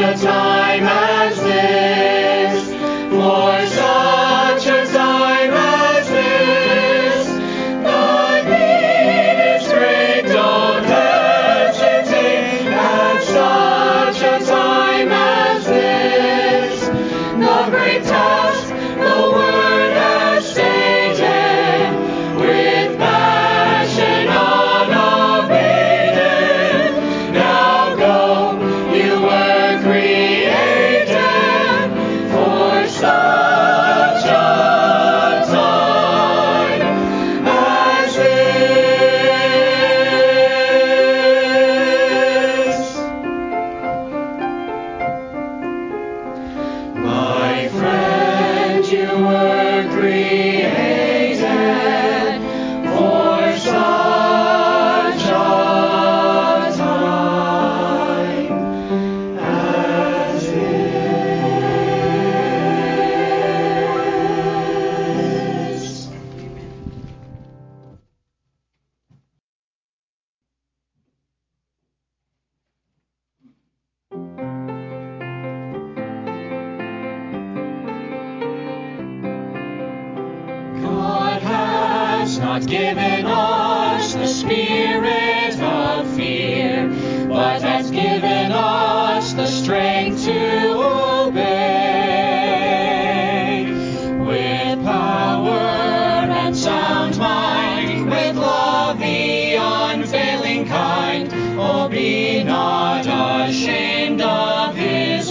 not given us the spirit of fear, but has given us the strength to obey. With power and sound mind, with love the unfailing kind, oh, be not ashamed of his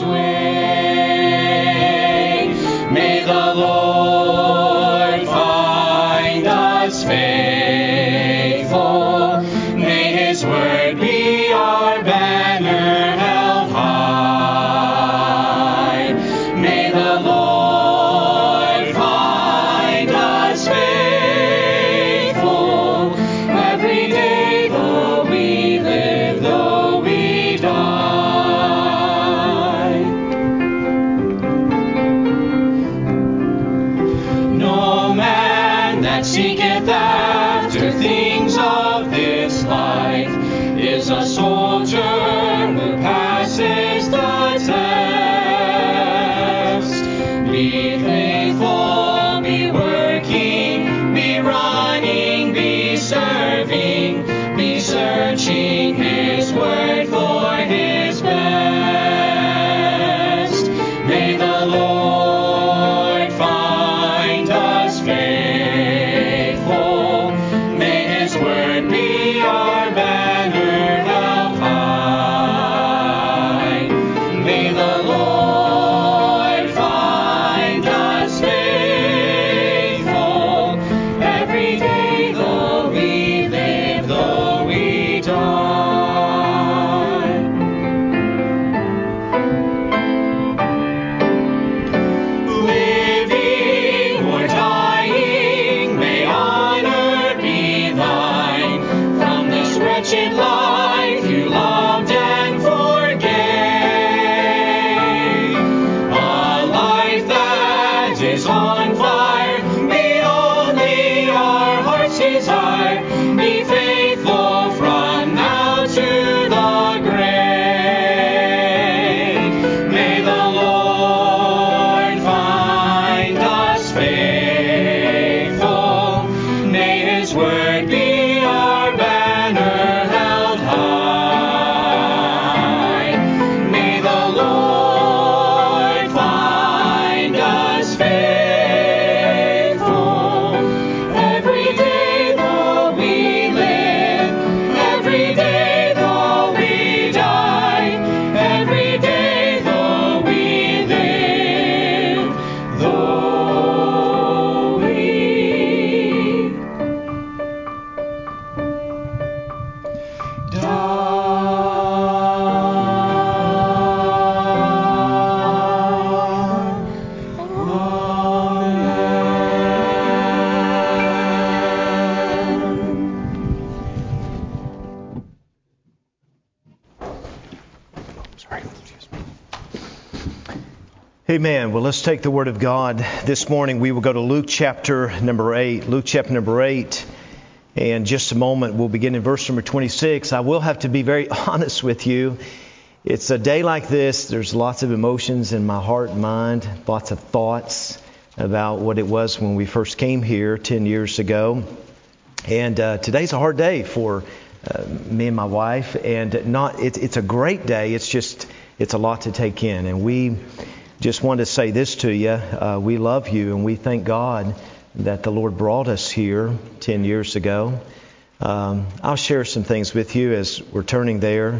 way. May the Lord find us faithful. May his word be our banner held high. May the Lord find us faithful every day, though we live, though we die. No man that seeketh after things of this life is a soldier who passes the test. Be faithful, be working, be running, be serving, be searching his word for his best. May the Lord find us faithful. May his word be our banner held high. May the Lord find us faithful every day, though we live, though we die. Living or dying, may honor be thine. From this wretched life you loved and forgave. A life that is on fire, be only our heart's desire. Be faithful from now to the grave. May the Lord find us faithful. May his word be our banner held high. May the Lord find us faithful every day, though we live, every day, though we die, every day, though we live, though we Amen. Well, let's take the Word of God. This morning we will go to Luke chapter number 8. Luke chapter number 8. And just a moment, we'll begin in verse number 26. I will have to be very honest with you. It's a day like this. There's lots of emotions in my heart and mind, lots of thoughts about what it was when we first came here 10 years ago. And today's a hard day for me and my wife. And it's a great day. It's a lot to take in. And we just want to say this to you. We love you and we thank God that the Lord brought us here 10 years ago. I'll share some things with you as we're turning there.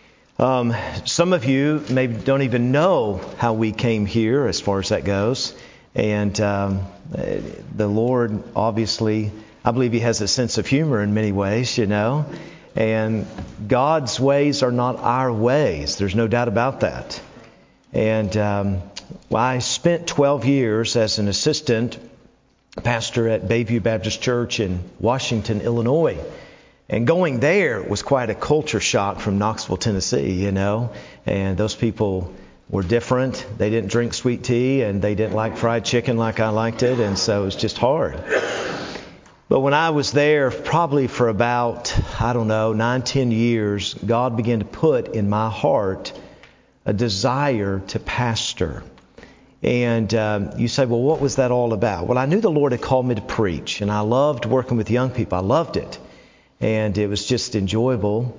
Some of you maybe don't even know how we came here as far as that goes. And the Lord, obviously, I believe He has a sense of humor in many ways, you know. And God's ways are not our ways. There's no doubt about that. And I spent 12 years as an assistant pastor at Bayview Baptist Church in Washington, Illinois. And going there was quite a culture shock from Knoxville, Tennessee, you know. And those people were different. They didn't drink sweet tea and they didn't like fried chicken like I liked it. And so it was just hard. But when I was there, probably for about, 9-10 years, God began to put in my heart a desire to pastor. And you say, well, what was that all about? Well, I knew the Lord had called me to preach, and I loved working with young people. I loved it. And it was just enjoyable.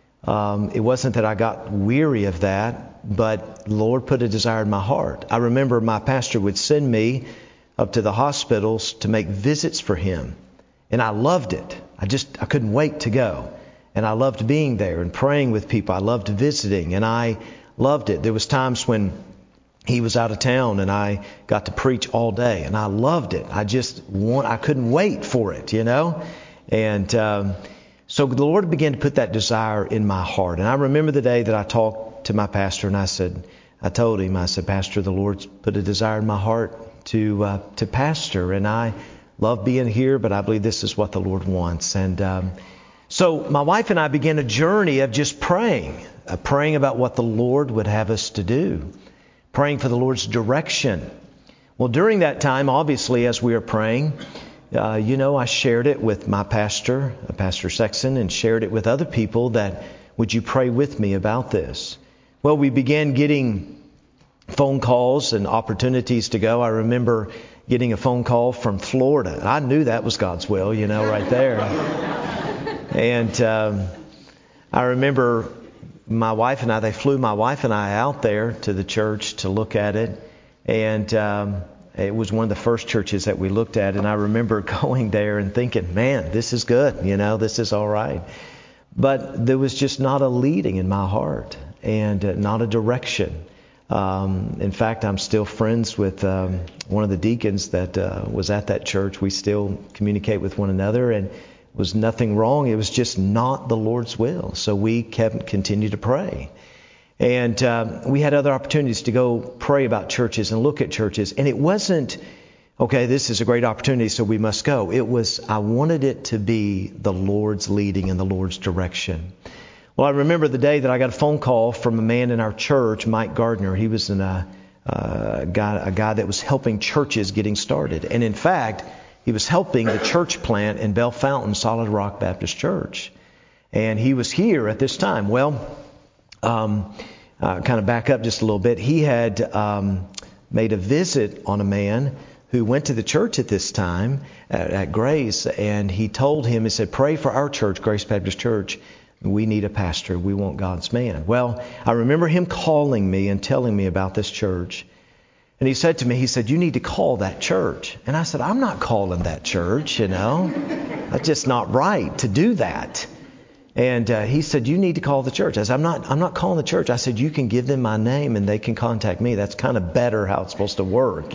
It wasn't that I got weary of that, but the Lord put a desire in my heart. I remember my pastor would send me up to the hospitals to make visits for him. And I loved it. I couldn't wait to go. And I loved being there and praying with people. I loved visiting, and I loved it. There was times when he was out of town and I got to preach all day, and I loved it. I couldn't wait for it, you know. And so the Lord began to put that desire in my heart. And I remember the day that I talked to my pastor, and I told him, Pastor, the Lord's put a desire in my heart to pastor, and I love being here, but I believe this is what the Lord wants. And so my wife and I began a journey of just praying about what the Lord would have us to do, praying for the Lord's direction. Well, during that time, obviously, as we were praying, I shared it with my pastor, Pastor Sexton, and shared it with other people that, would you pray with me about this? Well, we began getting phone calls and opportunities to go. I remember getting a phone call from Florida. I knew that was God's will, right there. And I remember they flew my wife and I out there to the church to look at it. And it was one of the first churches that we looked at. And I remember going there and thinking, man, this is good. This is all right. But there was just not a leading in my heart and not a direction. In fact, I'm still friends with one of the deacons that was at that church. We still communicate with one another, and was nothing wrong. It was just not the Lord's will. So we continued to pray. And we had other opportunities to go pray about churches and look at churches. And it wasn't, okay, this is a great opportunity, so we must go. I wanted it to be the Lord's leading and the Lord's direction. Well, I remember the day that I got a phone call from a man in our church, Mike Gardner. He was a guy that was helping churches getting started. And in fact, he was helping the church plant in Bell Fountain, Solid Rock Baptist Church. And he was here at this time. Well, kind of back up just a little bit. He had made a visit on a man who went to the church at this time at Grace. And he told him, he said, pray for our church, Grace Baptist Church. We need a pastor. We want God's man. Well, I remember him calling me and telling me about this church. And he said to me, you need to call that church. And I said, I'm not calling that church, That's just not right to do that. And he said, you need to call the church. I said, I'm not calling the church. I said, you can give them my name and they can contact me. That's kind of better how it's supposed to work,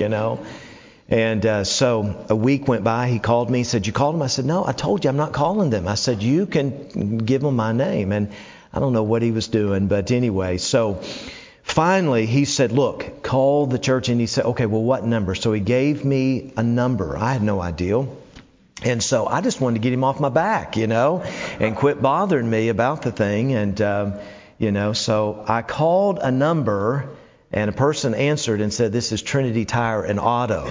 And so a week went by. He called me. He said, you called them? I said, no, I told you I'm not calling them. I said, you can give them my name. And I don't know what he was doing. But anyway, so finally he said, look, call the church. And he said, okay, well, what number? So he gave me a number. I had no idea. And so I just wanted to get him off my back, and quit bothering me about the thing. And, so I called a number. And a person answered and said, this is Trinity Tire and Auto,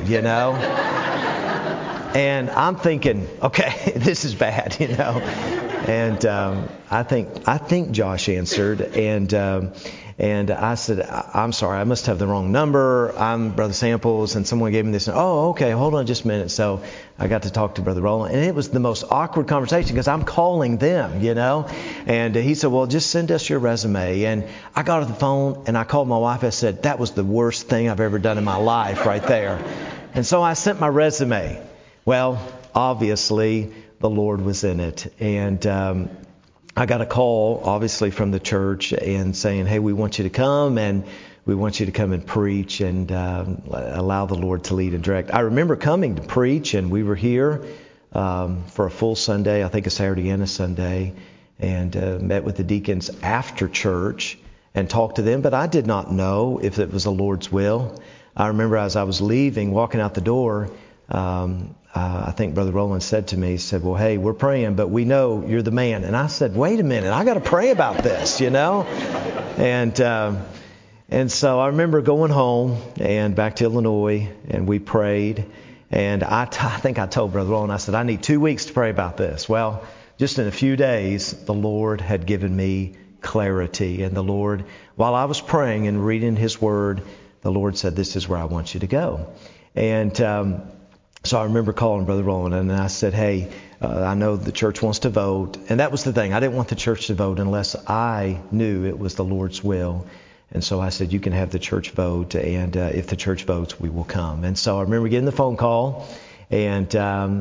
And I'm thinking, okay, this is bad, And I think Josh answered. And And I said, I'm sorry, I must have the wrong number. I'm Brother Samples, and someone gave me this. Oh, okay, hold on just a minute. So I got to talk to Brother Roland, and it was the most awkward conversation because I'm calling them, And he said, well, just send us your resume. And I got off the phone, and I called my wife. I said, that was the worst thing I've ever done in my life right there. And so I sent my resume. Well, obviously, the Lord was in it. And I got a call, obviously, from the church and saying, hey, we want you to come and we want you to come and preach and allow the Lord to lead and direct. I remember coming to preach, and we were here for a full Sunday, I think a Saturday and a Sunday, and met with the deacons after church and talked to them. But I did not know if it was the Lord's will. I remember as I was leaving, walking out the door, I think Brother Roland said to me, he said, well, hey, we're praying, but we know you're the man. And I said, wait a minute, I got to pray about this, And so I remember going home and back to Illinois, and we prayed. And I think I told Brother Roland, I said, I need 2 weeks to pray about this. Well, just in a few days, the Lord had given me clarity. And the Lord, while I was praying and reading His Word, the Lord said, this is where I want you to go. And so I remember calling Brother Roland, and I said, hey, I know the church wants to vote. And that was the thing. I didn't want the church to vote unless I knew it was the Lord's will. And so I said, you can have the church vote, and if the church votes, we will come. And so I remember getting the phone call, and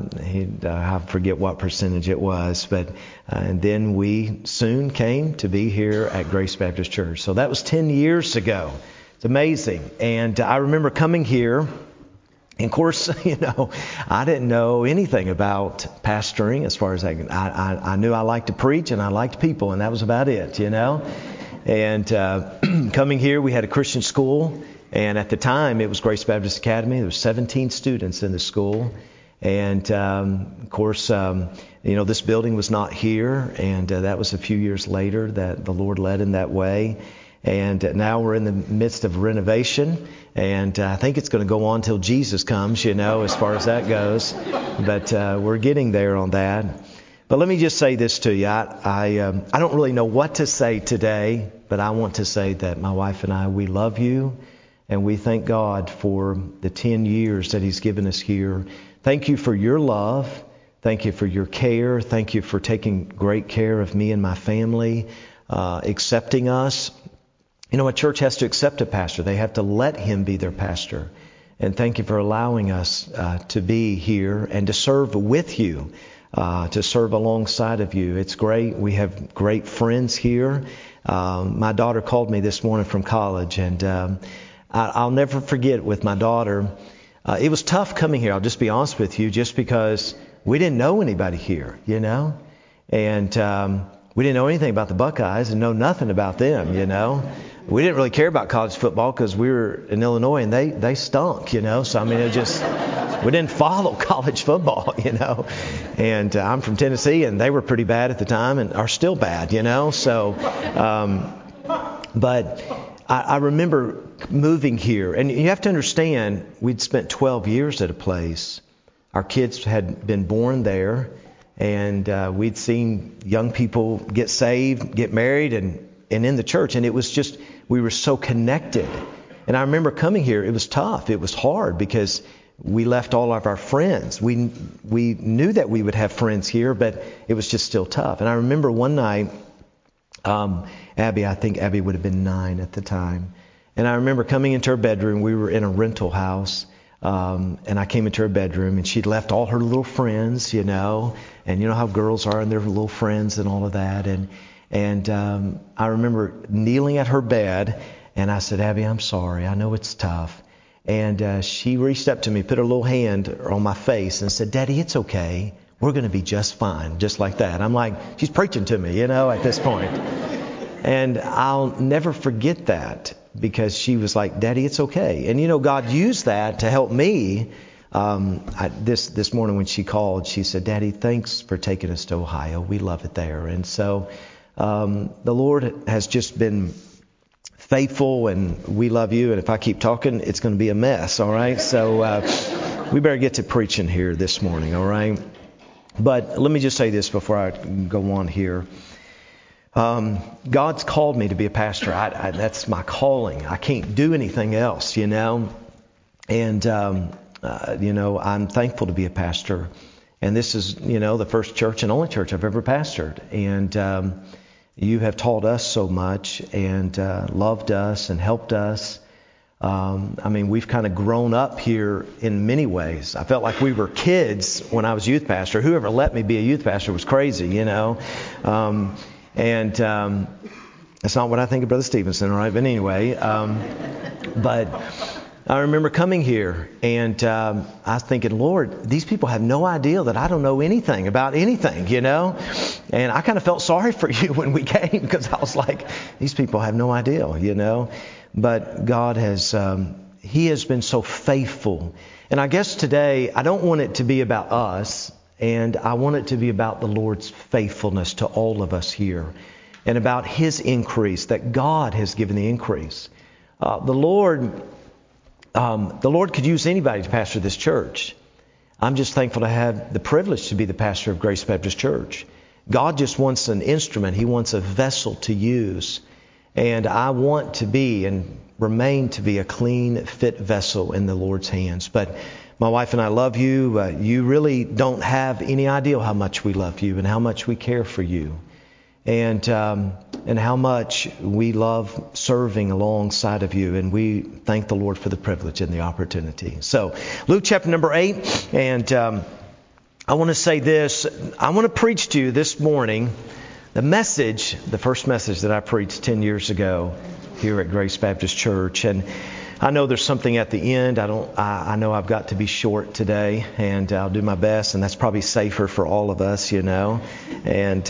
I forget what percentage it was, but and then we soon came to be here at Grace Baptist Church. So that was 10 years ago. It's amazing. And I remember coming here. And of course, I didn't know anything about pastoring as far as I knew I liked to preach and I liked people, and that was about it, And coming here, we had a Christian school, and at the time it was Grace Baptist Academy. There were 17 students in the school. And of course, this building was not here, and that was a few years later that the Lord led in that way. And now we're in the midst of renovation, and I think it's going to go on till Jesus comes, as far as that goes. But we're getting there on that. But let me just say this to you. I don't really know what to say today, but I want to say that my wife and I, we love you, and we thank God for the 10 years that He's given us here. Thank you for your love. Thank you for your care. Thank you for taking great care of me and my family, accepting us. A church has to accept a pastor. They have to let him be their pastor. And thank you for allowing us to be here and to serve with you, to serve alongside of you. It's great. We have great friends here. My daughter called me this morning from college, and I'll never forget with my daughter. It was tough coming here, I'll just be honest with you, just because we didn't know anybody here, And we didn't know anything about the Buckeyes and know nothing about them, We didn't really care about college football because we were in Illinois and they stunk, So, we didn't follow college football, And I'm from Tennessee, and they were pretty bad at the time and are still bad, So, but I remember moving here. And you have to understand, we'd spent 12 years at a place. Our kids had been born there. And we'd seen young people get saved, get married, and in the church. And it was just, we were so connected. And I remember coming here, it was tough. It was hard because we left all of our friends. We knew that we would have friends here, but it was just still tough. And I remember one night, I think Abby would have been 9 at the time. And I remember coming into her bedroom. We were in a rental house. And I came into her bedroom, and she'd left all her little friends, and you know how girls are and their little friends and all of that. And I remember kneeling at her bed, and I said, Abby, I'm sorry. I know it's tough. And she reached up to me, put her little hand on my face and said, Daddy, it's okay. We're going to be just fine, just like that. I'm like, she's preaching to me, at this point. And I'll never forget that. Because she was like, Daddy, it's okay. And God used that to help me. This morning when she called, she said, Daddy, thanks for taking us to Ohio. We love it there. And so the Lord has just been faithful, and we love you. And if I keep talking, it's going to be a mess. All right. So we better get to preaching here this morning. All right. But let me just say this before I go on here. God's called me to be a pastor. That's my calling. I can't do anything else, And, I'm thankful to be a pastor. And this is, the first church and only church I've ever pastored. And you have taught us so much and loved us and helped us. We've kind of grown up here in many ways. I felt like we were kids when I was youth pastor. Whoever let me be a youth pastor was crazy, And that's not what I think of Brother Stevenson, all right? But anyway, but I remember coming here and I was thinking, Lord, these people have no idea that I don't know anything about anything, And I kind of felt sorry for you when we came because I was like, these people have no idea, But God He has been so faithful. And I guess today, I don't want it to be about us, and I want it to be about the Lord's faithfulness to all of us here, and about His increase, that God has given the increase. The Lord could use anybody to pastor this church. I'm just thankful to have the privilege to be the pastor of Grace Baptist Church. God just wants an instrument. He wants a vessel to use. And I want to be and remain to be a clean, fit vessel in the Lord's hands. But my wife and I love you. You really don't have any idea how much we love you and how much we care for you. And how much we love serving alongside of you. And we thank the Lord for the privilege and the opportunity. So, Luke chapter number 8. And I want to say this. I want to preach to you this morning the first message that I preached 10 years ago here at Grace Baptist Church. And I know there's something at the end. I know I've got to be short today, and I'll do my best, and that's probably safer for all of us, And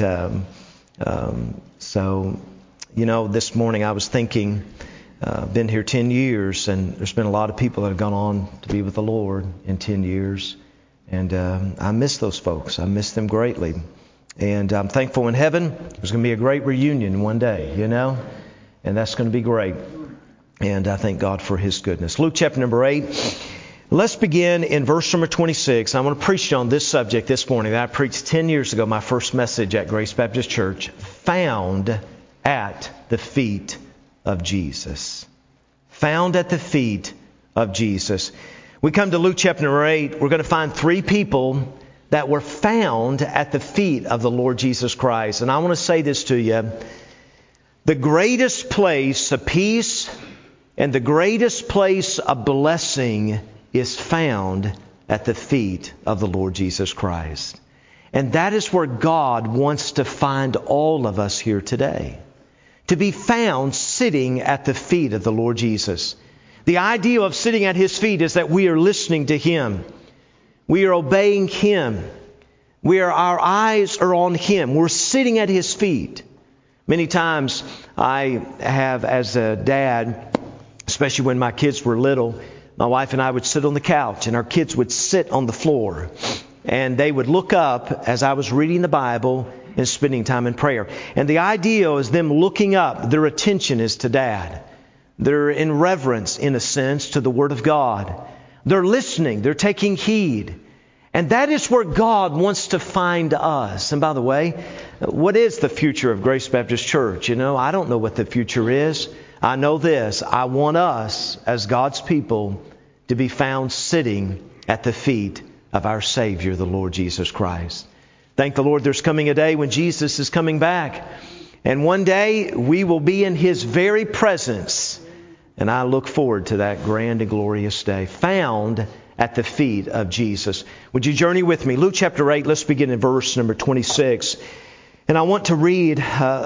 so, this morning I was thinking, been here 10 years, and there's been a lot of people that have gone on to be with the Lord in 10 years. And I miss those folks. I miss them greatly. And I'm thankful in heaven there's going to be a great reunion one day, And that's going to be great. And I thank God for His goodness. Luke chapter number 8. Let's begin in verse number 26. I want to preach on this subject this morning that I preached 10 years ago, my first message at Grace Baptist Church, found at the feet of Jesus. Found at the feet of Jesus. We come to Luke chapter number 8. We're going to find 3 people that were found at the feet of the Lord Jesus Christ. And I want to say this to you. The greatest place of peace and the greatest place of blessing is found at the feet of the Lord Jesus Christ. And that is where God wants to find all of us here today. To be found sitting at the feet of the Lord Jesus. The idea of sitting at His feet is that we are listening to Him. We are obeying Him. Our eyes are on Him. We're sitting at His feet. Many times I have, as a dad, especially when my kids were little, my wife and I would sit on the couch and our kids would sit on the floor. And they would look up as I was reading the Bible and spending time in prayer. And the idea is them looking up. Their attention is to Dad. They're in reverence, in a sense, to the Word of God. They're listening. They're taking heed. And that is where God wants to find us. And by the way, what is the future of Grace Baptist Church? I don't know what the future is. I know this. I want us, as God's people, to be found sitting at the feet of our Savior, the Lord Jesus Christ. Thank the Lord there's coming a day when Jesus is coming back. And one day we will be in His very presence. And I look forward to that grand and glorious day. Found at the feet of Jesus. Would you journey with me? Luke chapter 8, let's begin in verse number 26. And I want to read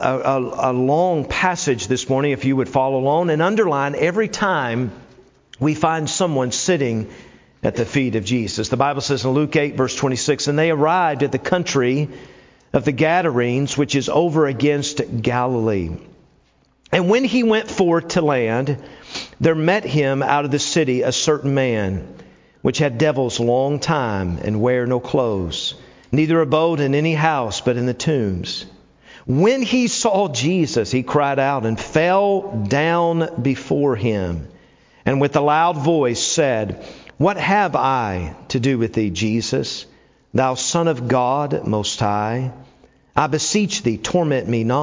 a long passage this morning, if you would follow along, and underline every time we find someone sitting at the feet of Jesus. The Bible says in Luke 8, verse 26, and they arrived at the country of the Gadarenes, which is over against Galilee. And when He went forth to land, there met Him out of the city a certain man, which had devils a long time, and wear no clothes, neither abode in any house, but in the tombs. When he saw Jesus, he cried out and fell down before Him, and with a loud voice said, What have I to do with thee, Jesus, thou Son of God Most High? I beseech thee, torment me not.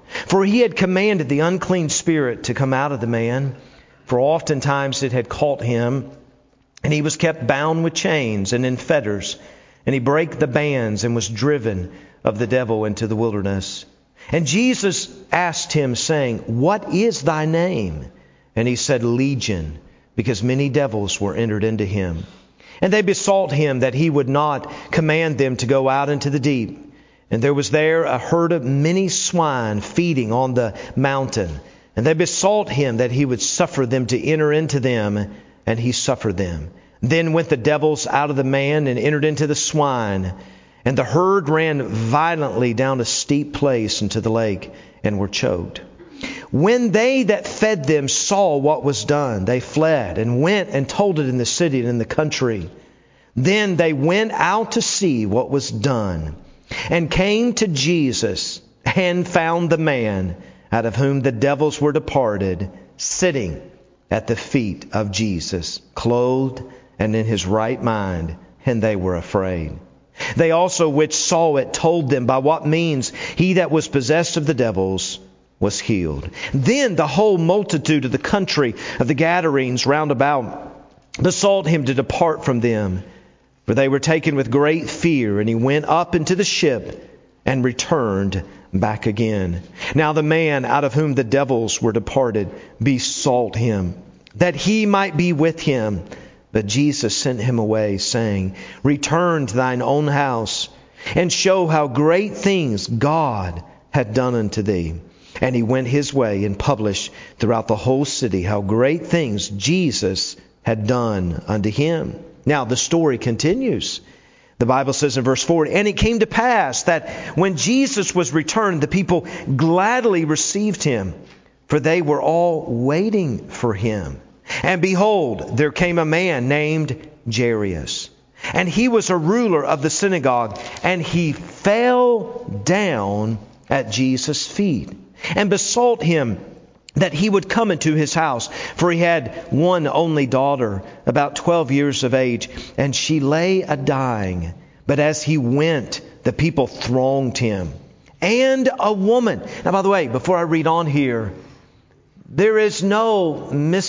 For he had commanded the unclean spirit to come out of the man, for oftentimes it had caught him, and he was kept bound with chains and in fetters, and he brake the bands and was driven of the devil into the wilderness. And Jesus asked him, saying, What is thy name? And he said, Legion, because many devils were entered into him. And they besought him that he would not command them to go out into the deep. And there was there a herd of many swine feeding on the mountain. And they besought him that he would suffer them to enter into them, and he suffered them. Then went the devils out of the man and entered into the swine. And the herd ran violently down a steep place into the lake, and were choked. When they that fed them saw what was done, they fled and went and told it in the city and in the country. Then they went out to see what was done, and came to Jesus, and found the man out of whom the devils were departed, sitting at the feet of Jesus, clothed and in his right mind, and they were afraid. They also which saw it told them by what means he that was possessed of the devils was healed. Then the whole multitude of the country of the Gadarenes round about besought him to depart from them, for they were taken with great fear. And he went up into the ship and returned back again. Now the man out of whom the devils were departed besought him that he might be with him. But Jesus sent him away, saying, Return to thine own house, and show how great things God had done unto thee. And he went his way and published throughout the whole city how great things Jesus had done unto him. Now the story continues. The Bible says in verse 4, And it came to pass that when Jesus was returned, the people gladly received him, for they were all waiting for him. And behold, there came a man named Jairus, and he was a ruler of the synagogue, and he fell down at Jesus' feet, and besought him that he would come into his house. For he had one only daughter, about 12 years of age, and she lay a-dying. But as he went, the people thronged him. And a woman. Now, by the way, before I read on here, there is no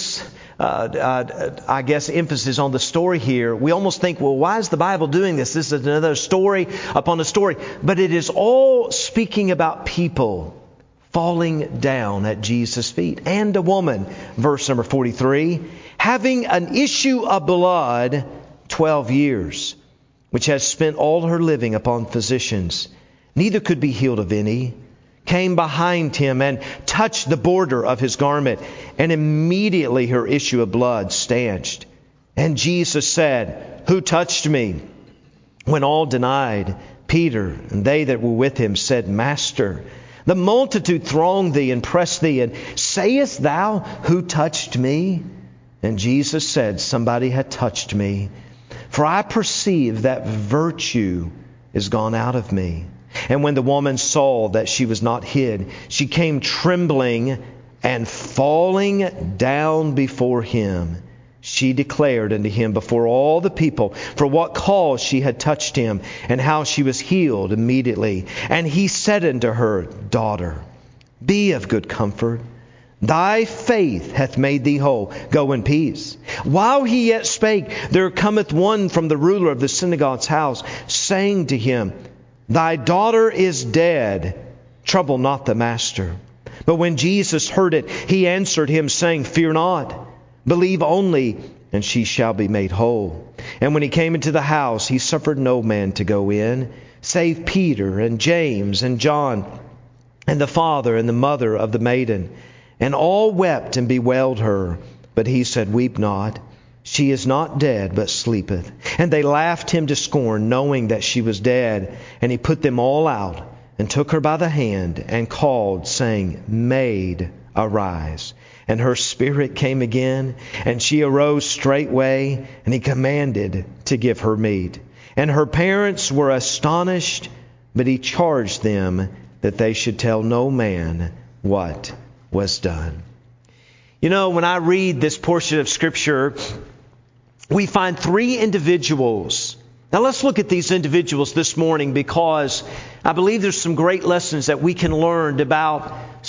emphasis on the story here. We almost think, well, why is the Bible doing this? This is another story upon a story. But it is all speaking about people falling down at Jesus' feet. And a woman, verse number 43, having an issue of blood 12 years, which has spent all her living upon physicians, neither could be healed of any, came behind him and touched the border of his garment, and immediately her issue of blood stanched. And Jesus said, Who touched me? When all denied, Peter and they that were with him said, Master, the multitude thronged thee and pressed thee, and sayest thou, Who touched me? And Jesus said, Somebody had touched me, for I perceive that virtue is gone out of me. And when the woman saw that she was not hid, she came trembling and falling down before him. She declared unto him before all the people for what cause she had touched him, and how she was healed immediately. And he said unto her, Daughter, be of good comfort. Thy faith hath made thee whole. Go in peace. While he yet spake, there cometh one from the ruler of the synagogue's house, saying to him, Thy daughter is dead. Trouble not the master. But when Jesus heard it, he answered him, saying, Fear not. Believe only, and she shall be made whole. And when he came into the house, he suffered no man to go in, save Peter and James and John, and the father and the mother of the maiden. And all wept and bewailed her. But he said, Weep not. She is not dead, but sleepeth. And they laughed him to scorn, knowing that she was dead. And he put them all out, and took her by the hand, and called, saying, Maid, arise. And her spirit came again, and she arose straightway, and he commanded to give her meat. And her parents were astonished, but he charged them that they should tell no man what was done. You know, when I read this portion of Scripture, we find three individuals. Now let's look at these individuals this morning, because I believe there's some great lessons that we can learn about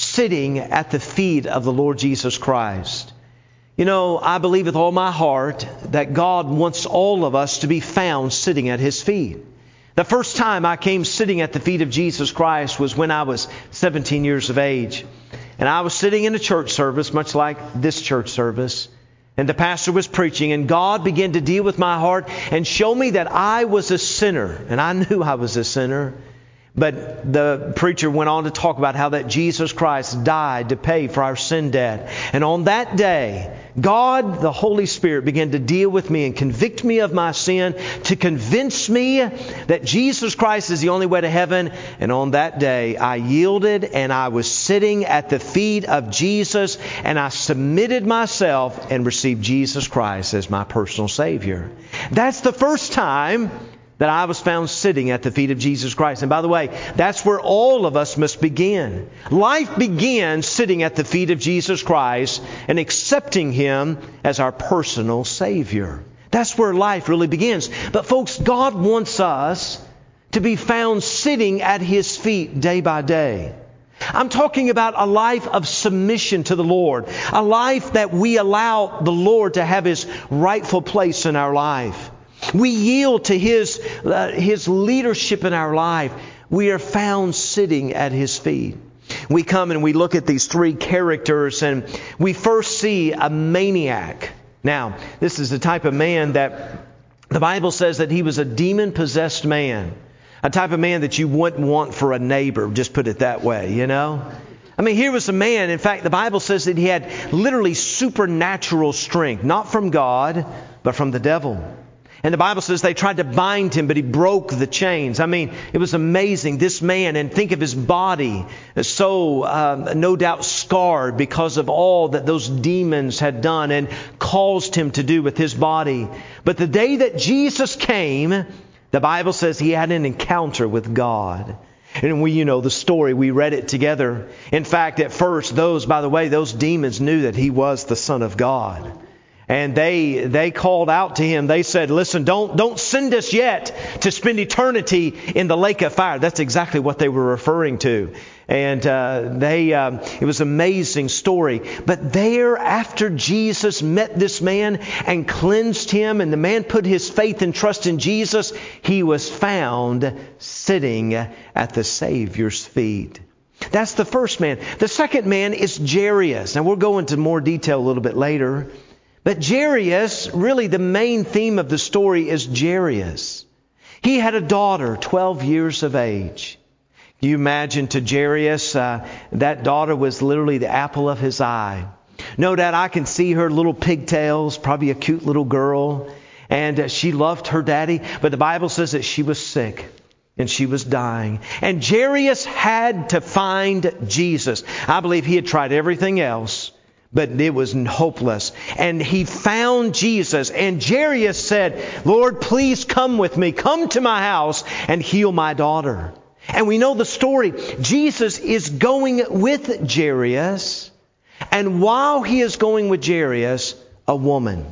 sitting at the feet of the Lord Jesus Christ. You know, I believe with all my heart that God wants all of us to be found sitting at His feet. The first time I came sitting at the feet of Jesus Christ was when I was 17 years of age. And I was sitting in a church service, much like this church service. And the pastor was preaching, and God began to deal with my heart and show me that I was a sinner. And I knew I was a sinner. But the preacher went on to talk about how that Jesus Christ died to pay for our sin debt. And on that day, God, the Holy Spirit, began to deal with me and convict me of my sin, to convince me that Jesus Christ is the only way to heaven. And on that day, I yielded, and I was sitting at the feet of Jesus, and I submitted myself and received Jesus Christ as my personal Savior. That's the first time that I was found sitting at the feet of Jesus Christ. And by the way, that's where all of us must begin. Life begins sitting at the feet of Jesus Christ and accepting Him as our personal Savior. That's where life really begins. But folks, God wants us to be found sitting at His feet day by day. I'm talking about a life of submission to the Lord. A life that we allow the Lord to have His rightful place in our life. We yield to His leadership in our life. We are found sitting at His feet. We come and we look at these three characters, and we first see a maniac. Now, this is the type of man that the Bible says that he was a demon-possessed man. A type of man that you wouldn't want for a neighbor, just put it that way, you know. I mean, here was a man, in fact, the Bible says that he had literally supernatural strength, not from God, but from the devil. And the Bible says they tried to bind him, but he broke the chains. I mean, it was amazing. This man, and think of his body, so no doubt scarred because of all that those demons had done and caused him to do with his body. But the day that Jesus came, the Bible says he had an encounter with God. And you know the story. We read it together. In fact, at first, those demons knew that he was the Son of God. And they called out to him. They said, listen, don't send us yet to spend eternity in the lake of fire. That's exactly what they were referring to. And it was an amazing story. But there, after Jesus met this man and cleansed him, and the man put his faith and trust in Jesus, he was found sitting at the Savior's feet. That's the first man. The second man is Jairus. Now, we'll go into more detail a little bit later. But Jairus, really the main theme of the story is Jairus. He had a daughter, 12 years of age. Can you imagine to Jairus, that daughter was literally the apple of his eye. No doubt I can see her little pigtails, probably a cute little girl. And she loved her daddy. But the Bible says that she was sick and she was dying. And Jairus had to find Jesus. I believe he had tried everything else, but it was hopeless. And he found Jesus. And Jairus said, Lord, please come with me. Come to my house and heal my daughter. And we know the story. Jesus is going with Jairus. And while he is going with Jairus, a woman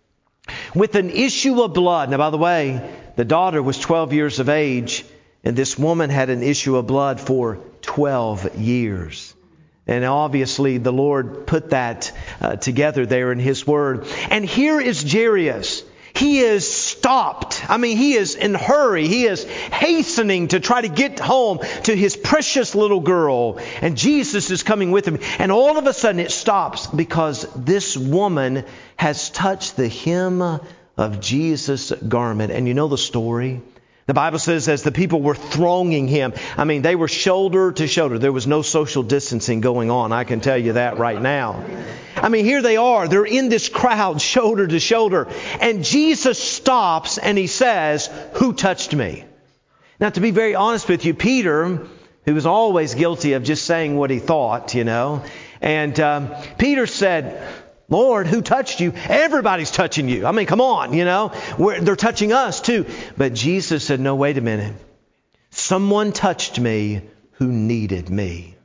with an issue of blood. Now, by the way, the daughter was 12 years of age. And this woman had an issue of blood for 12 years. And obviously the Lord put that together there in His Word. And here is Jairus. He is stopped. I mean, he is in a hurry. He is hastening to try to get home to his precious little girl. And Jesus is coming with him. And all of a sudden it stops because this woman has touched the hem of Jesus' garment. And you know the story. The Bible says as the people were thronging him, I mean, they were shoulder to shoulder. There was no social distancing going on. I can tell you that right now. I mean, here they are. They're in this crowd, shoulder to shoulder. And Jesus stops and He says, who touched me? Now, to be very honest with you, Peter, who was always guilty of just saying what he thought, you know. And Peter said, Lord, who touched you? Everybody's touching you. I mean, come on, you know. They're touching us too. But Jesus said, no, wait a minute. Someone touched me who needed me.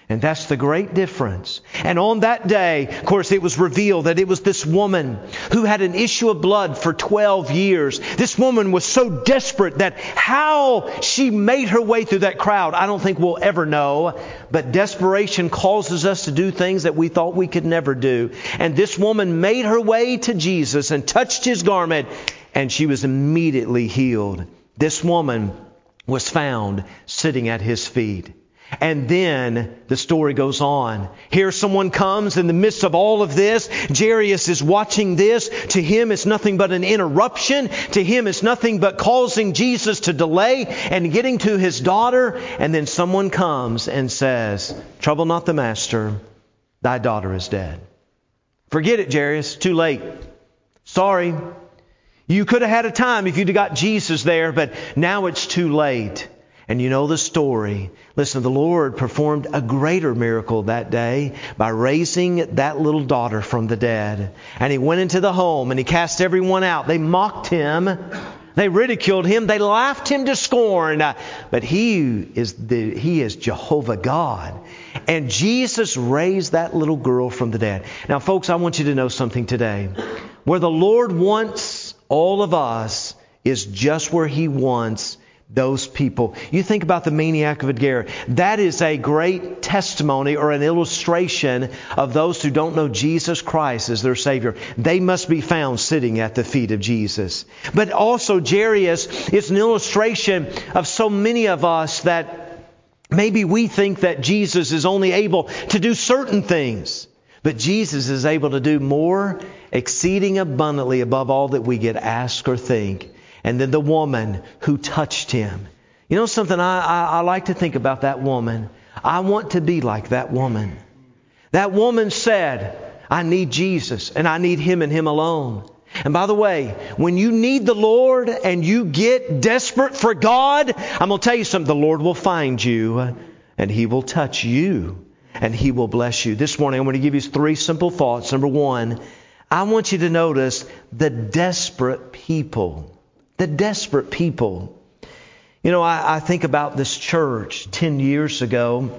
And that's the great difference. And on that day, of course, it was revealed that it was this woman who had an issue of blood for 12 years. This woman was so desperate that how she made her way through that crowd, I don't think we'll ever know. But desperation causes us to do things that we thought we could never do. And this woman made her way to Jesus and touched His garment, and she was immediately healed. This woman was found sitting at His feet. And then the story goes on. Here someone comes in the midst of all of this. Jairus is watching this. To him it's nothing but an interruption. To him it's nothing but causing Jesus to delay and getting to his daughter. And then someone comes and says, "Trouble not the master. Thy daughter is dead." Forget it, Jairus. Too late. Sorry. You could have had a time if you'd have got Jesus there, but now it's too late. And you know the story. Listen, the Lord performed a greater miracle that day by raising that little daughter from the dead. And He went into the home and He cast everyone out. They mocked Him. They ridiculed Him. They laughed Him to scorn. But He is Jehovah God. And Jesus raised that little girl from the dead. Now, folks, I want you to know something today. Where the Lord wants all of us is just where He wants those people. You think about the maniac of Gadara. That is a great testimony or an illustration of those who don't know Jesus Christ as their Savior. They must be found sitting at the feet of Jesus. But also Jairus is an illustration of so many of us that maybe we think that Jesus is only able to do certain things. But Jesus is able to do more, exceeding abundantly above all that we could ask or think. And then the woman who touched Him. You know something I like to think about that woman? I want to be like that woman. That woman said, "I need Jesus and I need Him and Him alone." And by the way, when you need the Lord and you get desperate for God, I'm going to tell you something. The Lord will find you and He will touch you and He will bless you. This morning I'm going to give you 3 simple thoughts. Number 1, I want you to notice the desperate people. The desperate people. You know, I think about this church 10 years ago.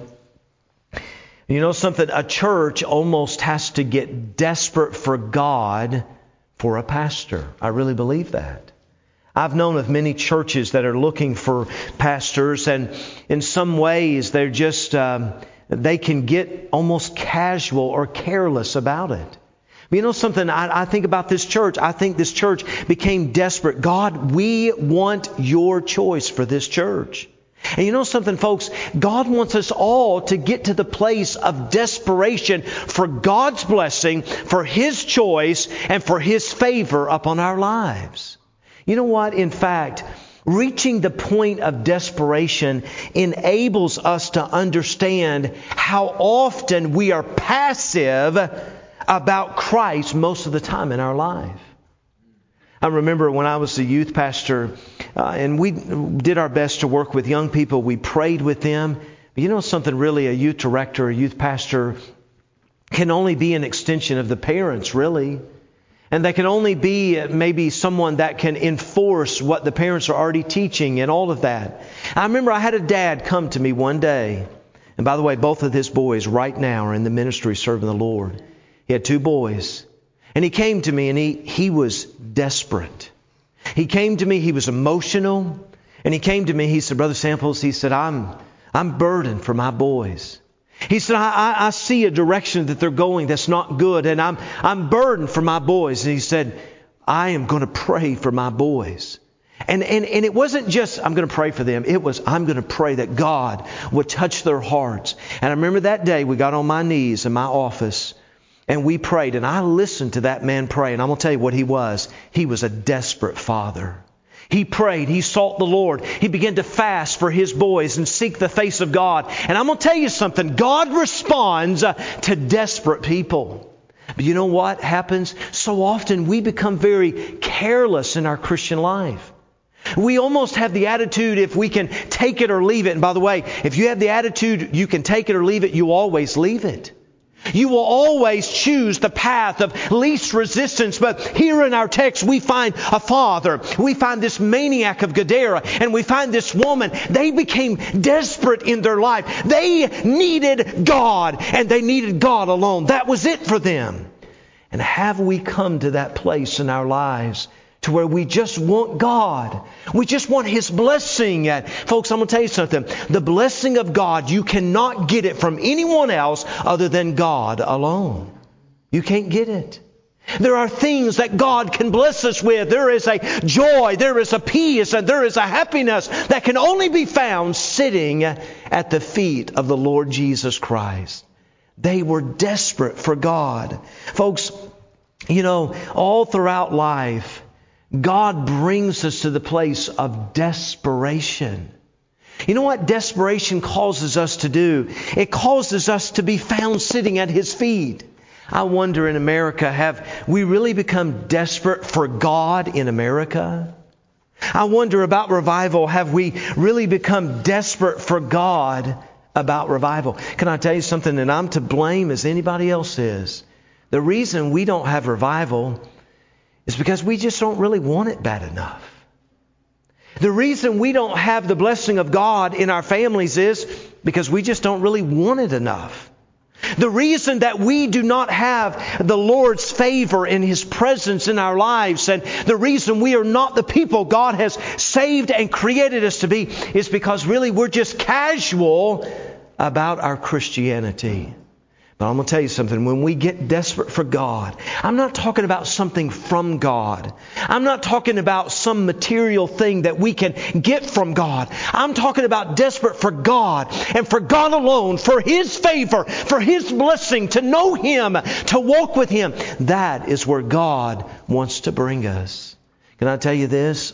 You know something? A church almost has to get desperate for God for a pastor. I really believe that. I've known of many churches that are looking for pastors, and in some ways they're just, they can get almost casual or careless about it. But you know something? I think about this church. I think this church became desperate. God, we want Your choice for this church. And you know something, folks? God wants us all to get to the place of desperation for God's blessing, for His choice, and for His favor upon our lives. You know what? In fact, reaching the point of desperation enables us to understand how often we are passive about Christ most of the time in our life. I remember when I was a youth pastor, and we did our best to work with young people. We prayed with them. But you know something, really, a youth director, a youth pastor can only be an extension of the parents, really. And they can only be maybe someone that can enforce what the parents are already teaching and all of that. I remember I had a dad come to me one day. And by the way, both of his boys right now are in the ministry serving the Lord. He had 2 boys. And he came to me and he was desperate. He came to me, he was emotional. And he came to me, he said, "Brother Samples," he said, I'm burdened for my boys. He said, I see a direction that they're going that's not good. And I'm burdened for my boys. And he said, "I am going to pray for my boys." And it wasn't just, I'm going to pray for them. It was, I'm going to pray that God would touch their hearts. And I remember that day we got on my knees in my office. And we prayed, and I listened to that man pray. And I'm going to tell you what he was. He was a desperate father. He prayed. He sought the Lord. He began to fast for his boys and seek the face of God. And I'm going to tell you something. God responds to desperate people. But you know what happens? So often we become very careless in our Christian life. We almost have the attitude if we can take it or leave it. And by the way, if you have the attitude you can take it or leave it, you always leave it. You will always choose the path of least resistance. But here in our text, we find a father. We find this maniac of Gadara. And we find this woman. They became desperate in their life. They needed God. And they needed God alone. That was it for them. And have we come to that place in our lives to where we just want God? We just want His blessing. Folks, I'm going to tell you something. The blessing of God, you cannot get it from anyone else other than God alone. You can't get it. There are things that God can bless us with. There is a joy, there is a peace, and there is a happiness that can only be found sitting at the feet of the Lord Jesus Christ. They were desperate for God. Folks, all throughout life, God brings us to the place of desperation. You know what desperation causes us to do? It causes us to be found sitting at His feet. I wonder in America, have we really become desperate for God in America? I wonder about revival, have we really become desperate for God about revival? Can I tell you something? And I'm to blame as anybody else is. The reason we don't have revival is because we just don't really want it bad enough. The reason we don't have the blessing of God in our families is because we just don't really want it enough. The reason that we do not have the Lord's favor and His presence in our lives, and the reason we are not the people God has saved and created us to be, is because really we're just casual about our Christianity. But I'm going to tell you something. When we get desperate for God, I'm not talking about something from God. I'm not talking about some material thing that we can get from God. I'm talking about desperate for God and for God alone, for His favor, for His blessing, to know Him, to walk with Him. That is where God wants to bring us. Can I tell you this?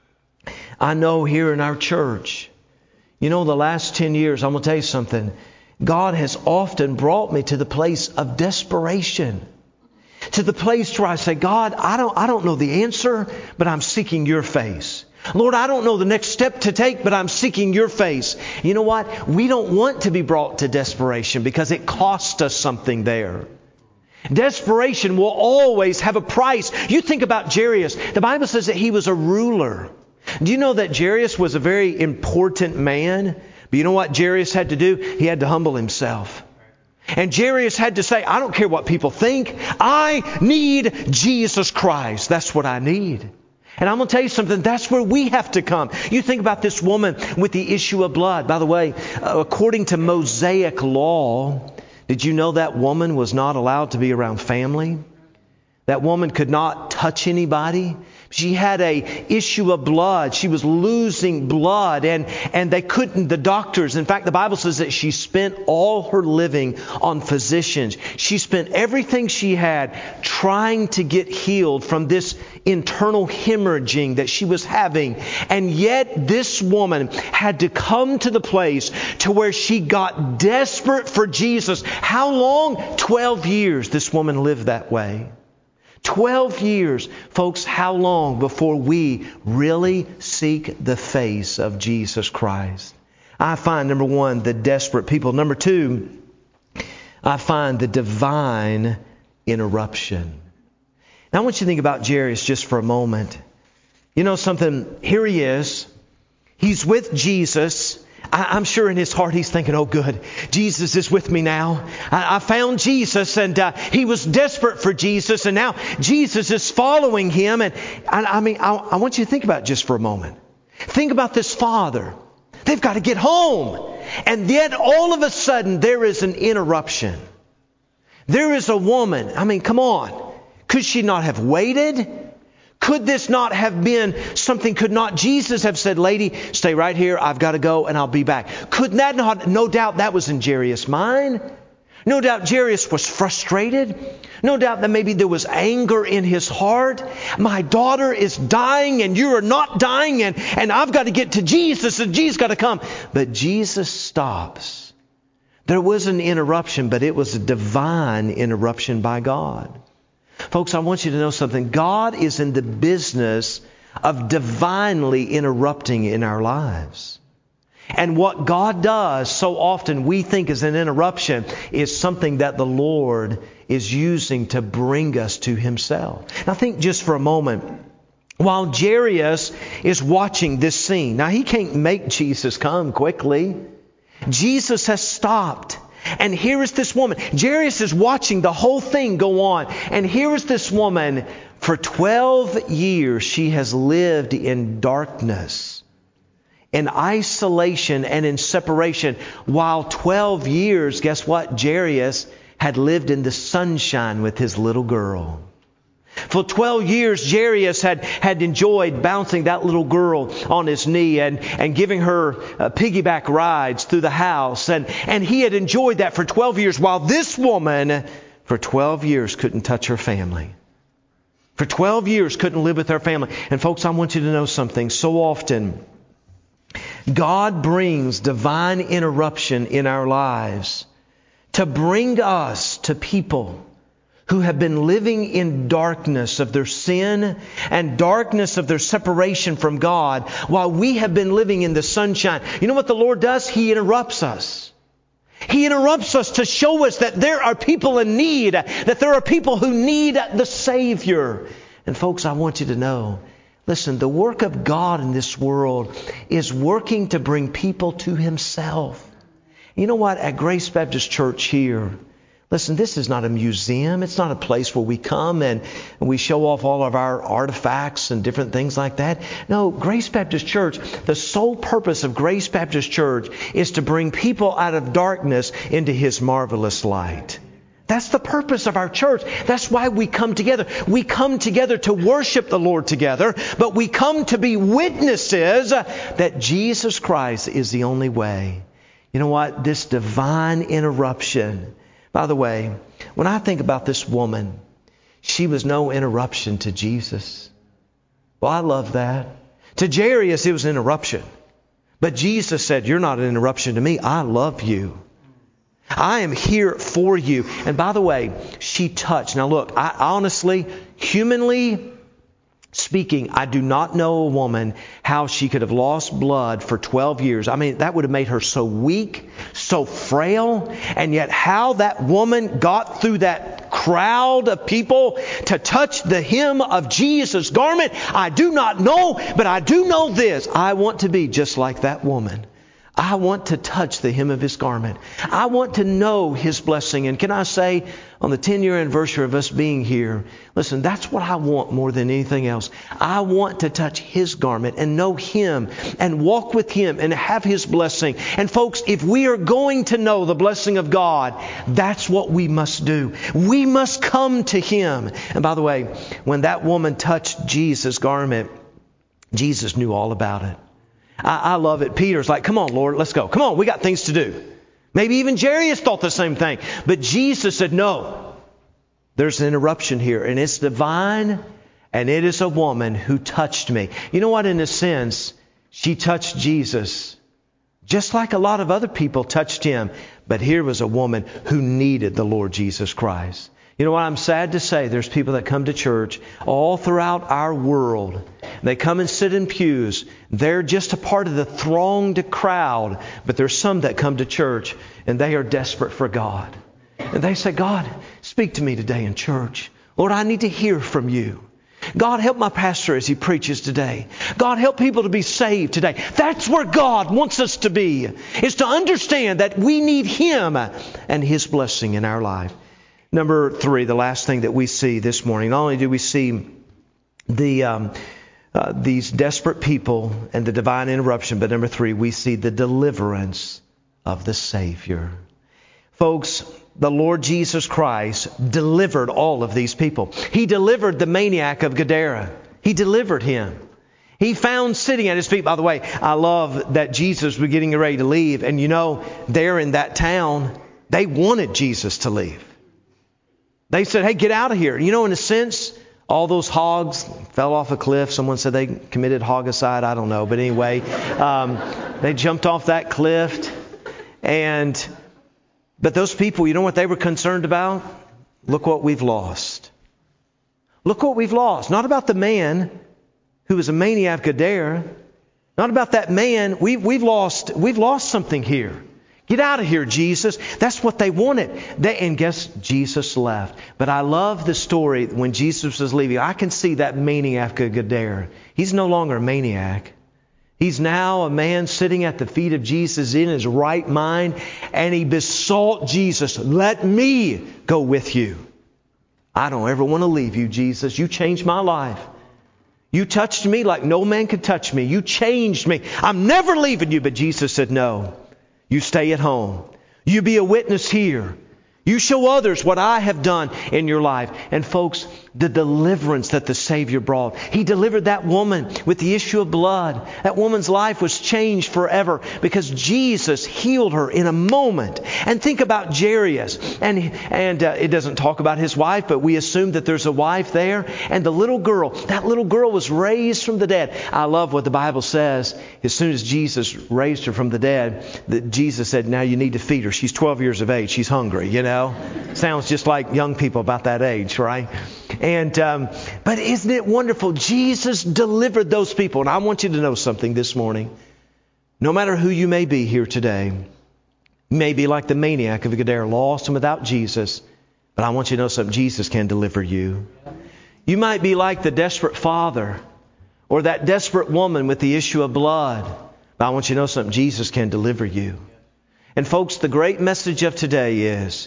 I know here in our church, the last 10 years, I'm going to tell you something. God has often brought me to the place of desperation. To the place where I say, God, I don't know the answer, but I'm seeking Your face. Lord, I don't know the next step to take, but I'm seeking Your face. You know what? We don't want to be brought to desperation because it costs us something there. Desperation will always have a price. You think about Jairus. The Bible says that he was a ruler. Do you know that Jairus was a very important man? But you know what Jairus had to do? He had to humble himself. And Jairus had to say, I don't care what people think. I need Jesus Christ. That's what I need. And I'm going to tell you something. That's where we have to come. You think about this woman with the issue of blood. By the way, according to Mosaic law, did you know that woman was not allowed to be around family? That woman could not touch anybody. She had a issue of blood. She was losing blood and they couldn't, the doctors, in fact, the Bible says that she spent all her living on physicians. She spent everything she had trying to get healed from this internal hemorrhaging that she was having. And yet this woman had to come to the place to where she got desperate for Jesus. How long? 12 years this woman lived that way. 12 years. Folks, how long before we really seek the face of Jesus Christ? I find, number one, the desperate people. Number two, I find the divine interruption. Now, I want you to think about Jairus just for a moment. You know something? Here he is. He's with Jesus. I'm sure in his heart he's thinking, oh good, Jesus is with me now. I found Jesus and he was desperate for Jesus and now Jesus is following him. And I want you to think about it just for a moment. Think about this father. They've got to get home. And yet all of a sudden there is an interruption. There is a woman. Come on. Could she not have waited? Could this not have been something? Could not Jesus have said, lady, stay right here. I've got to go and I'll be back. Could that not? No doubt that was in Jairus' mind. No doubt Jairus was frustrated. No doubt that maybe there was anger in his heart. My daughter is dying and you are not dying and I've got to get to Jesus and Jesus got to come. But Jesus stops. There was an interruption, but it was a divine interruption by God. Folks, I want you to know something. God is in the business of divinely interrupting in our lives. And what God does so often we think is an interruption is something that the Lord is using to bring us to Himself. Now think just for a moment. While Jairus is watching this scene, now he can't make Jesus come quickly. Jesus has stopped. And here is this woman. Jairus is watching the whole thing go on. And here is this woman. For 12 years she has lived in darkness, in isolation and in separation. While 12 years, guess what? Jairus had lived in the sunshine with his little girl. For 12 years, Jairus had enjoyed bouncing that little girl on his knee and giving her piggyback rides through the house. And he had enjoyed that for 12 years, while this woman, for 12 years, couldn't touch her family. For 12 years, couldn't live with her family. And folks, I want you to know something. So often, God brings divine interruption in our lives to bring us to people who have been living in darkness of their sin and darkness of their separation from God, while we have been living in the sunshine. You know what the Lord does? He interrupts us. He interrupts us to show us that there are people in need, that there are people who need the Savior. And folks, I want you to know, listen, the work of God in this world is working to bring people to Himself. You know what? At Grace Baptist Church here, listen, this is not a museum. It's not a place where we come and we show off all of our artifacts and different things like that. No, Grace Baptist Church, the sole purpose of Grace Baptist Church is to bring people out of darkness into His marvelous light. That's the purpose of our church. That's why we come together. We come together to worship the Lord together, but we come to be witnesses that Jesus Christ is the only way. You know what? This divine interruption. By the way, when I think about this woman, she was no interruption to Jesus. Well, I love that. To Jairus, it was an interruption. But Jesus said, "You're not an interruption to me. I love you. I am here for you." And by the way, she touched. Now look, I honestly, humanly speaking, I do not know a woman how she could have lost blood for 12 years. I mean, that would have made her so weak, so frail. And yet how that woman got through that crowd of people to touch the hem of Jesus' garment, I do not know. But I do know this. I want to be just like that woman. I want to touch the hem of His garment. I want to know His blessing. And can I say, on the 10-year anniversary of us being here, listen, that's what I want more than anything else. I want to touch His garment and know Him and walk with Him and have His blessing. And folks, if we are going to know the blessing of God, that's what we must do. We must come to Him. And by the way, when that woman touched Jesus' garment, Jesus knew all about it. I love it. Peter's like, "Come on, Lord, let's go. Come on, we got things to do." Maybe even Jairus thought the same thing. But Jesus said, "No, there's an interruption here. And it's divine. And it is a woman who touched me." You know what? In a sense, she touched Jesus just like a lot of other people touched Him. But here was a woman who needed the Lord Jesus Christ. You know what? I'm sad to say there's people that come to church all throughout our world. They come and sit in pews. They're just a part of the thronged crowd. But there's some that come to church and they are desperate for God. And they say, "God, speak to me today in church. Lord, I need to hear from You. God, help my pastor as he preaches today. God, help people to be saved today." That's where God wants us to be, is to understand that we need Him and His blessing in our life. Number 3, the last thing that we see this morning, not only do we see these desperate people and the divine interruption, but number 3, we see the deliverance of the Savior. Folks, the Lord Jesus Christ delivered all of these people. He delivered the maniac of Gadara. He delivered him. He found sitting at His feet. By the way, I love that Jesus was getting ready to leave. And you know, there in that town, they wanted Jesus to leave. They said, "Hey, get out of here." You know, in a sense, all those hogs fell off a cliff. Someone said they committed hogicide. I don't know. But anyway, they jumped off that cliff. But those people, you know what they were concerned about? Look what we've lost. Look what we've lost. Not about the man who was a maniac of Gadara. Not about that man. We've lost something here. Get out of here, Jesus. That's what they wanted. And guess Jesus left. But I love the story when Jesus was leaving. I can see that maniac of Gadara. He's no longer a maniac. He's now a man sitting at the feet of Jesus in his right mind. And he besought Jesus, let me go with you. I don't ever want to leave you, Jesus. You changed my life. You touched me like no man could touch me. You changed me. I'm never leaving you. But Jesus said, no, you stay at home. You be a witness here. You show others what I have done in your life. And folks, the deliverance that the Savior brought. He delivered that woman with the issue of blood. That woman's life was changed forever because Jesus healed her in a moment. And think about Jairus. And it doesn't talk about his wife, but we assume that there's a wife there. And the little girl, that little girl was raised from the dead. I love what the Bible says. As soon as Jesus raised her from the dead, that Jesus said, now you need to feed her. She's 12 years of age. She's hungry, you know. Sounds just like young people about that age, right? And but isn't it wonderful? Jesus delivered those people. And I want you to know something this morning. No matter who you may be here today, you may be like the maniac of Gadara, lost and without Jesus. But I want you to know something. Jesus can deliver you. You might be like the desperate father or that desperate woman with the issue of blood. But I want you to know something. Jesus can deliver you. And folks, the great message of today is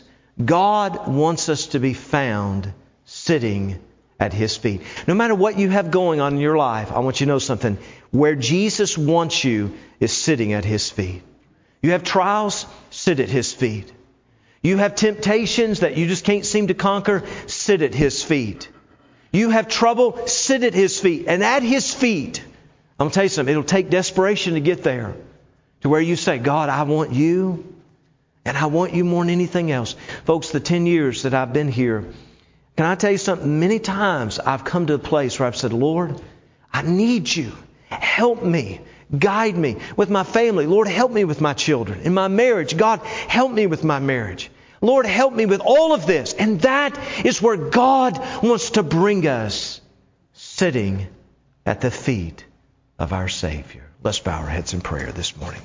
God wants us to be found sitting at His feet. No matter what you have going on in your life, I want you to know something. Where Jesus wants you is sitting at His feet. You have trials, sit at His feet. You have temptations that you just can't seem to conquer, sit at His feet. You have trouble, sit at His feet. And at His feet, I'm going to tell you something, it'll take desperation to get there. To where you say, God, I want you. And I want you more than anything else. Folks, the 10 years that I've been here, can I tell you something? Many times I've come to a place where I've said, Lord, I need you. Help me. Guide me with my family. Lord, help me with my children. In my marriage, God, help me with my marriage. Lord, help me with all of this. And that is where God wants to bring us, sitting at the feet of our Savior. Let's bow our heads in prayer this morning.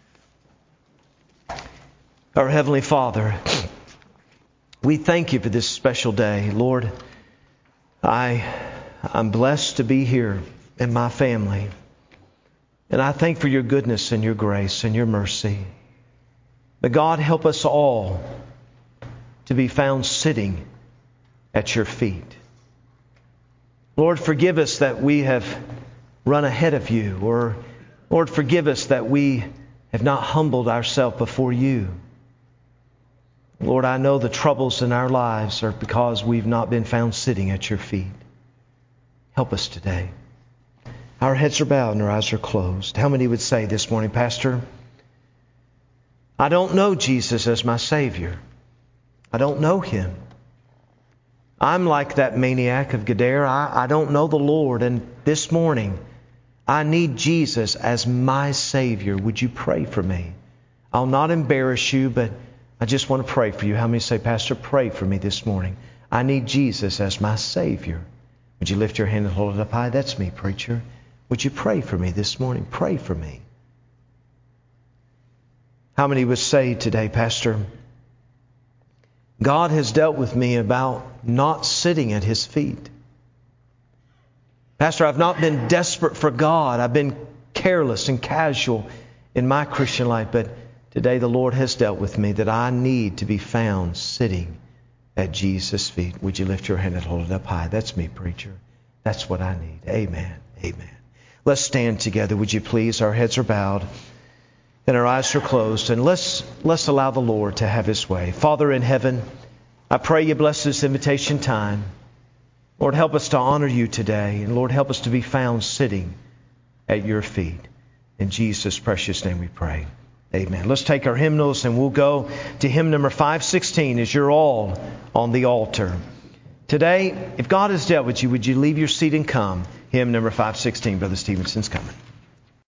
Our Heavenly Father, we thank you for this special day. Lord, I'm blessed to be here in my family. And I thank for your goodness and your grace and your mercy. But God, help us all to be found sitting at your feet. Lord, forgive us that we have run ahead of you. Or, Lord, forgive us that we have not humbled ourselves before you. Lord, I know the troubles in our lives are because we've not been found sitting at your feet. Help us today. Our heads are bowed and our eyes are closed. How many would say this morning, Pastor, I don't know Jesus as my Savior. I don't know Him. I'm like that maniac of Gadara. I don't know the Lord. And this morning, I need Jesus as my Savior. Would you pray for me? I'll not embarrass you, but I just want to pray for you. How many say, Pastor, pray for me this morning? I need Jesus as my Savior. Would you lift your hand and hold it up high? That's me, preacher. Would you pray for me this morning? Pray for me. How many would say today, Pastor, God has dealt with me about not sitting at His feet. Pastor, I've not been desperate for God. I've been careless and casual in my Christian life, but today the Lord has dealt with me that I need to be found sitting at Jesus' feet. Would you lift your hand and hold it up high? That's me, preacher. That's what I need. Amen. Amen. Let's stand together, would you please? Our heads are bowed and our eyes are closed. And let's allow the Lord to have His way. Father in heaven, I pray you bless this invitation time. Lord, help us to honor you today. And Lord, help us to be found sitting at your feet. In Jesus' precious name we pray. Amen. Let's take our hymnals and we'll go to hymn number 516 as you're all on the altar. Today, if God has dealt with you, would you leave your seat and come? Hymn number 516. Brother Stevenson's coming.